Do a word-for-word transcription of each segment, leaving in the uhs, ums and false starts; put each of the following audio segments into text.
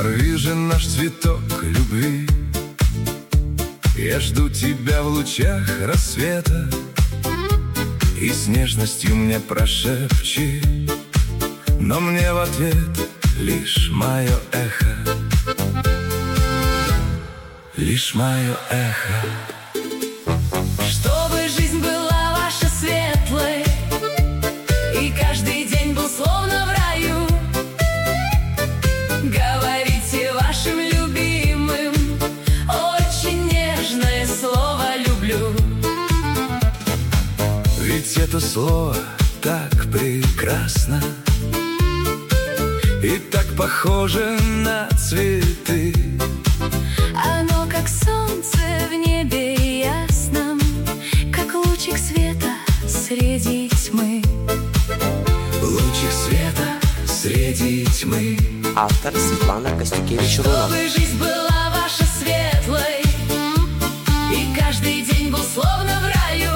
Сорви же наш цветок любви. Я жду тебя в лучах рассвета, и с нежностью мне прошепчи, но мне в ответ лишь мое эхо, лишь мое эхо. Чтобы жизнь была ваша светлой, и каждый день был словно в раю, говорите вашим любимым очень нежное слово «люблю». Ведь это слово так прекрасно и так похоже на цветы. Оно как солнце в небе ясном, как лучик света среди тьмы. Лучик света среди тьмы. Автор Светлана Костюкевич-Рунов. Чтобы жизнь была ваша светлой, и каждый день был словно в раю,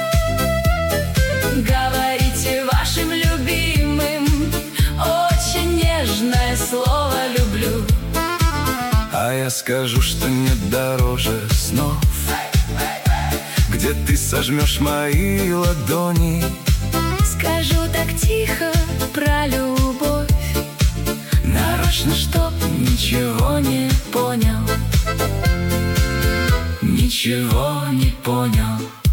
говорите вашим любимым очень нежное слово «люблю». А я скажу, что нет дороже снов, где ты сожмешь мои ладони. Скажу так тихо про любовь, Нарочно, чтоб ничего не понял, ничего не понял.